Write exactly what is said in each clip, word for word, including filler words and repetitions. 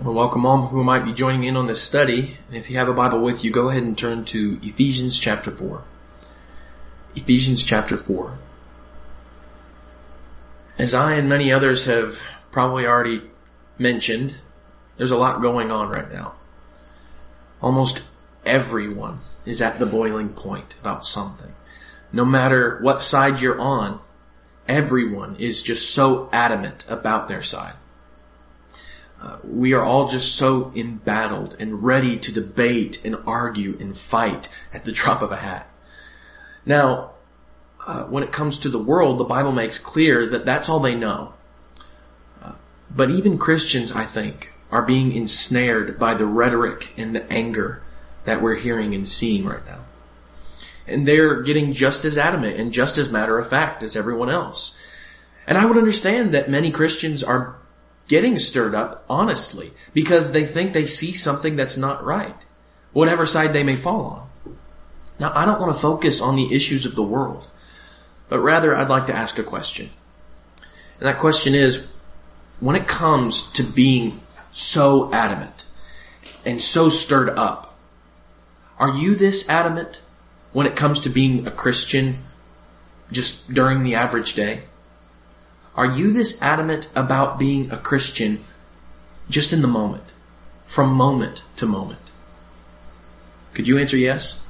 Well, welcome all who might be joining in on this study. And if you have a Bible with you, go ahead and turn to Ephesians chapter four. Ephesians chapter four. As I and many others have probably already mentioned, there's a lot going on right now. Almost everyone is at the boiling point about something. No matter what side you're on, everyone is just so adamant about their side. Uh, we are all just so embattled and ready to debate and argue and fight at the drop of a hat. Now, uh, when it comes to the world, the Bible makes clear that that's all they know. Uh, but even Christians, I think, are being ensnared by the rhetoric and the anger that we're hearing and seeing right now. And they're getting just as adamant and just as matter of fact as everyone else. And I would understand that many Christians are getting stirred up, honestly, because they think they see something that's not right, whatever side they may fall on. Now, I don't want to focus on the issues of the world, but rather I'd like to ask a question. And that question is, when it comes to being so adamant and so stirred up, are you this adamant when it comes to being a Christian just during the average day? Are you this adamant about being a Christian just in the moment, from moment to moment? Could you answer yes?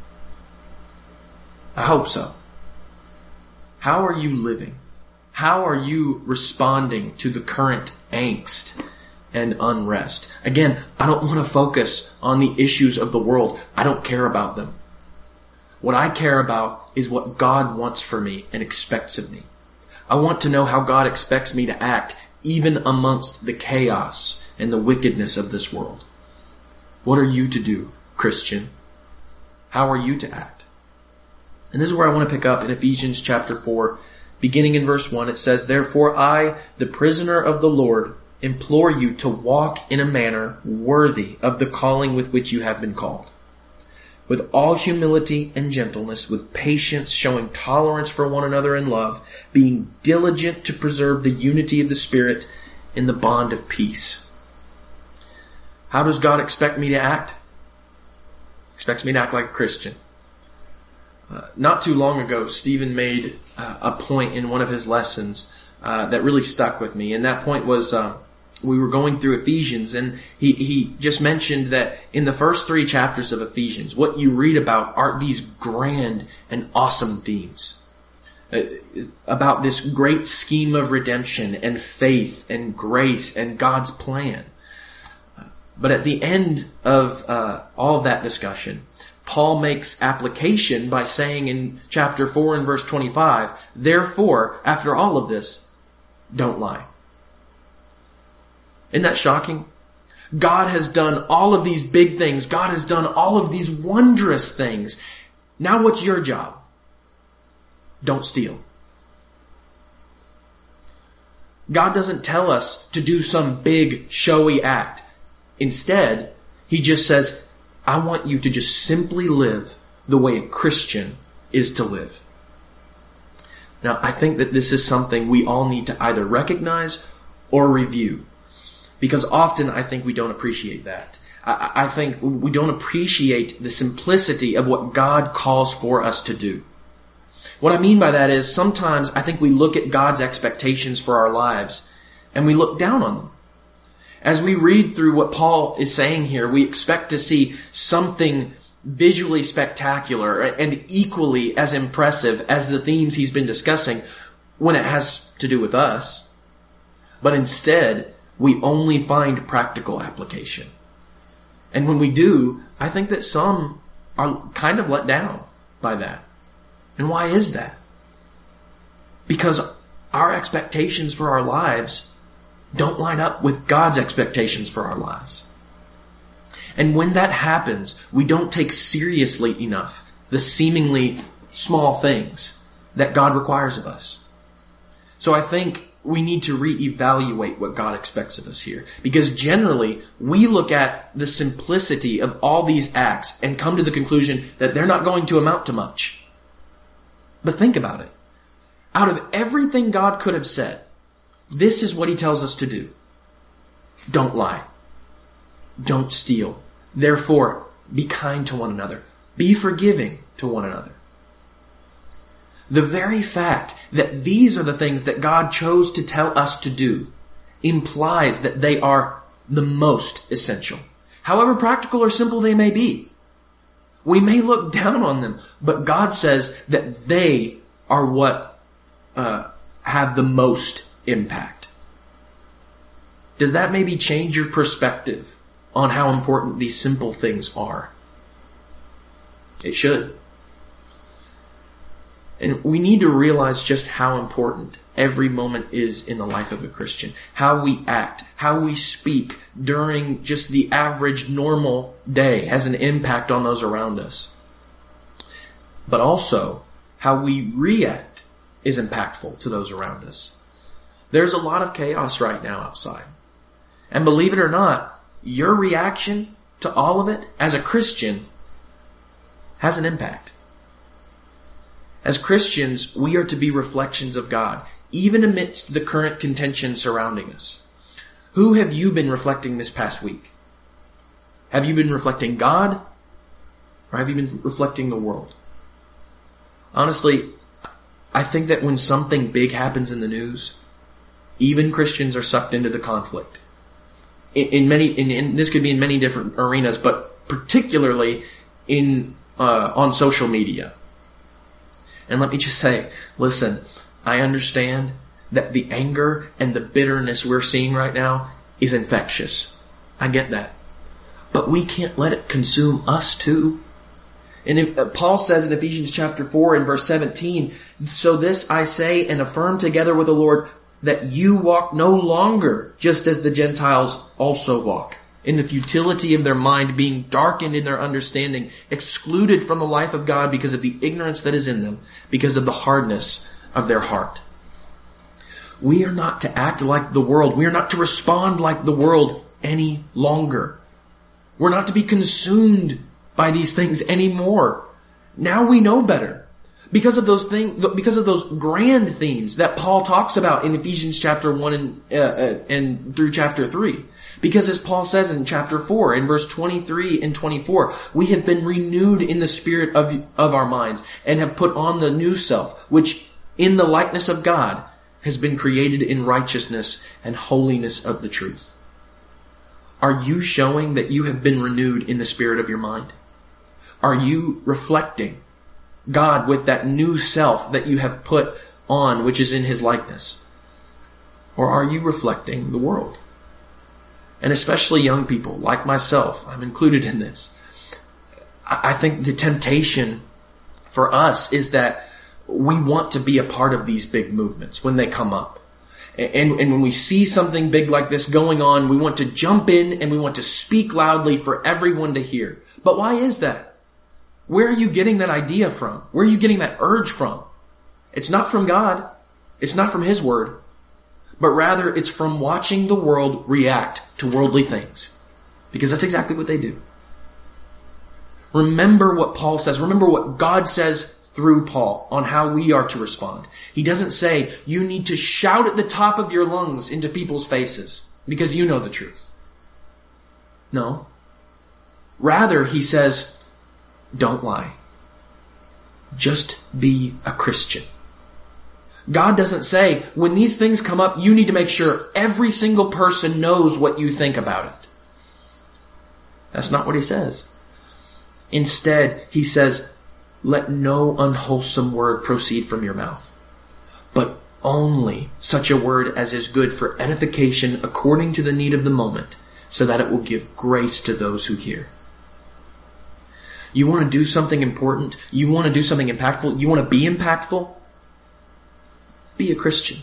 I hope so. How are you living? How are you responding to the current angst and unrest? Again, I don't want to focus on the issues of the world. I don't care about them. What I care about is what God wants for me and expects of me. I want to know how God expects me to act even amongst the chaos and the wickedness of this world. What are you to do, Christian? How are you to act? And this is where I want to pick up in Ephesians chapter four, beginning in verse one. It says, "Therefore I, the prisoner of the Lord, implore you to walk in a manner worthy of the calling with which you have been called, with all humility and gentleness, with patience, showing tolerance for one another in love, being diligent to preserve the unity of the Spirit in the bond of peace." How does God expect me to act? He expects me to act like a Christian. Uh, not too long ago, Stephen made uh, a point in one of his lessons uh, that really stuck with me. And that point was, uh, we were going through Ephesians, and he, he just mentioned that in the first three chapters of Ephesians, what you read about are these grand and awesome themes. Uh, about this great scheme of redemption and faith and grace and God's plan. But at the end of uh, all of that discussion, Paul makes application by saying in chapter four and verse twenty-five, "Therefore, after all of this, don't lie." Isn't that shocking? God has done all of these big things. God has done all of these wondrous things. Now what's your job? Don't steal. God doesn't tell us to do some big, showy act. Instead, He just says, I want you to just simply live the way a Christian is to live. Now, I think that this is something we all need to either recognize or review. Because often I think we don't appreciate that. I, I think we don't appreciate the simplicity of what God calls for us to do. What I mean by that is sometimes I think we look at God's expectations for our lives and we look down on them. As we read through what Paul is saying here, we expect to see something visually spectacular and equally as impressive as the themes he's been discussing when it has to do with us. But instead, we only find practical application. And when we do, I think that some are kind of let down by that. And why is that? Because our expectations for our lives don't line up with God's expectations for our lives. And when that happens, we don't take seriously enough the seemingly small things that God requires of us. So I think we need to reevaluate what God expects of us here. Because generally, we look at the simplicity of all these acts and come to the conclusion that they're not going to amount to much. But think about it. Out of everything God could have said, this is what He tells us to do. Don't lie. don't steal. Therefore, be kind to one another. Be forgiving to one another. The very fact that these are the things that God chose to tell us to do implies that they are the most essential. However practical or simple they may be. We may look down on them, but God says that they are what uh, have the most impact. Does that maybe change your perspective on how important these simple things are? It should. And we need to realize just how important every moment is in the life of a Christian. How we act, how we speak during just the average normal day has an impact on those around us. But also, how we react is impactful to those around us. There's a lot of chaos right now outside. And believe it or not, your reaction to all of it as a Christian has an impact. As Christians, we are to be reflections of God, even amidst the current contention surrounding us. Who have you been reflecting this past week? Have you been reflecting God? Or have you been reflecting the world? Honestly, I think that when something big happens in the news, even Christians are sucked into the conflict. In, in many, in, in, this could be in many different arenas, but particularly in uh, on social media. And let me just say, listen, I understand that the anger and the bitterness we're seeing right now is infectious. I get that. But we can't let it consume us too. And if, uh, Paul says in Ephesians chapter four and verse seventeen, so this I say and affirm together with the Lord, that you walk no longer just as the Gentiles also walk, in the futility of their mind, being darkened in their understanding, excluded from the life of God because of the ignorance that is in them, because of the hardness of their heart. We are not to act like the world. We are not to respond like the world any longer. We're not to be consumed by these things anymore. Now we know better. Because of those things, because of those grand themes that Paul talks about in Ephesians chapter one and, uh, uh, and through chapter three. Because as Paul says in chapter four, in verse twenty-three and twenty-four, we have been renewed in the spirit of, of our minds and have put on the new self, which in the likeness of God has been created in righteousness and holiness of the truth. Are you showing that you have been renewed in the spirit of your mind? Are you reflecting God with that new self that you have put on, which is in His likeness? Or are you reflecting the world? And especially young people, like myself, I'm included in this. I think the temptation for us is that we want to be a part of these big movements when they come up. And, and when we see something big like this going on, we want to jump in and we want to speak loudly for everyone to hear. But why is that? Where are you getting that idea from? Where are you getting that urge from? It's not from God. It's not from His Word. But rather it's from watching the world react to worldly things. Because that's exactly what they do. Remember what Paul says. Remember what God says through Paul on how we are to respond. He doesn't say you need to shout at the top of your lungs into people's faces because you know the truth. No. Rather, he says, don't lie. Just be a Christian. God doesn't say, when these things come up, you need to make sure every single person knows what you think about it. That's not what He says. Instead, He says, let no unwholesome word proceed from your mouth, but only such a word as is good for edification according to the need of the moment, so that it will give grace to those who hear. You want to do something important? You want to do something impactful? You want to be impactful? Be a Christian.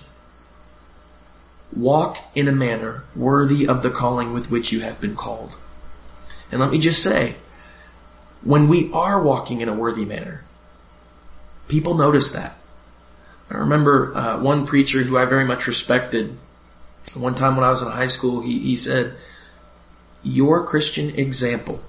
Walk in a manner worthy of the calling with which you have been called. And let me just say, when we are walking in a worthy manner, people notice that. I remember uh, one preacher who I very much respected. One time when I was in high school, he, he said, your Christian example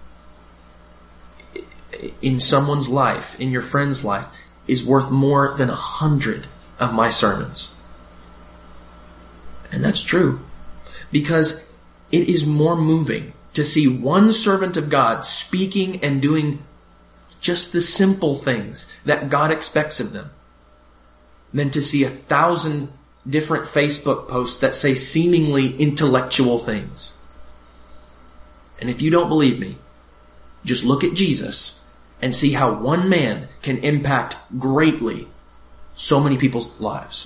in someone's life, in your friend's life, is worth more than a hundred of my sermons. And that's true. Because it is more moving to to see one servant of God speaking and doing just the simple things that God expects of them than to see a thousand different Facebook posts that say seemingly intellectual things. And if you don't believe me, just look at Jesus and see how one man can impact greatly so many people's lives.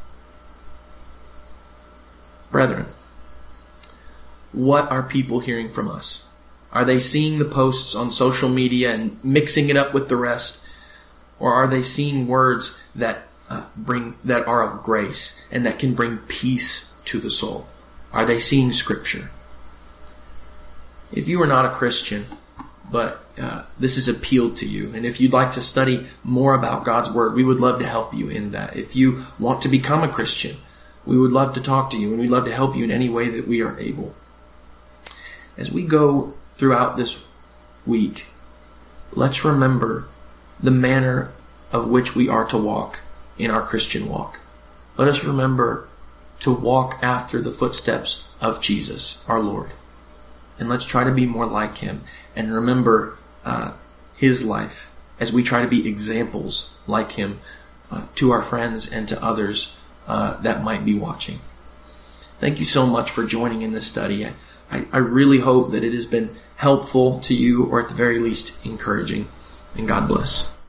Brethren, what are people hearing from us? Are they seeing the posts on social media and mixing it up with the rest? Or are they seeing words that uh, bring that are of grace and that can bring peace to the soul? Are they seeing Scripture? If you are not a Christian, but uh, this has appealed to you, and if you'd like to study more about God's Word, we would love to help you in that. If you want to become a Christian, we would love to talk to you, and we'd love to help you in any way that we are able. As we go throughout this week, let's remember the manner of which we are to walk in our Christian walk. Let us remember to walk after the footsteps of Jesus, our Lord. And let's try to be more like Him and remember uh, His life as we try to be examples like Him uh, to our friends and to others uh, that might be watching. Thank you so much for joining in this study. I, I, I really hope that it has been helpful to you, or at the very least encouraging. And God bless.